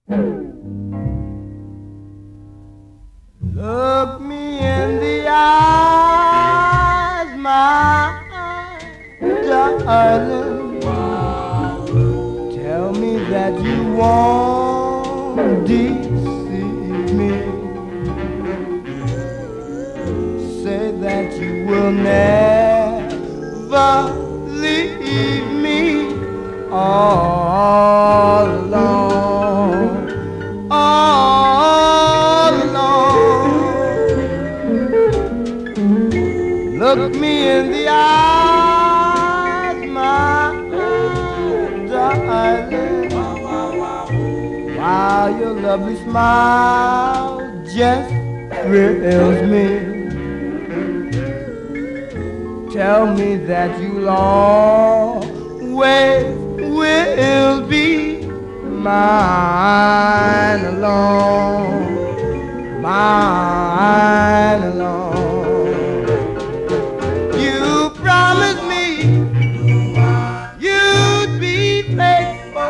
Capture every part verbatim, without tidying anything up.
Look me in the eyes, my darling. Tell me that you won't deceive me. Say that you will never leave me all alone, all alone. Look me in the eyes, my darling, while your lovely smile just thrills me. Tell me that you'll always will be mine alone, mine alone. You promised me you'd be faithful.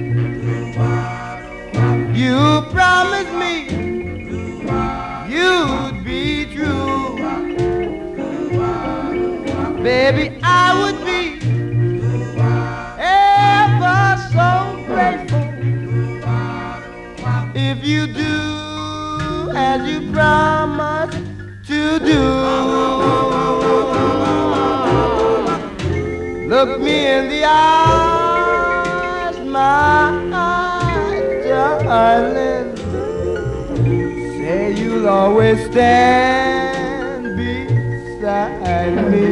You promised me you'd be true. Baby, I would be ever so grateful if you do as you promised to do. Look me in the eyes, my darling. Say you'll always stand beside me.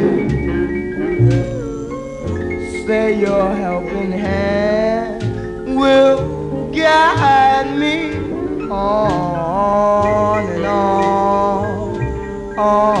Say your helping hand will guide me on and on, on.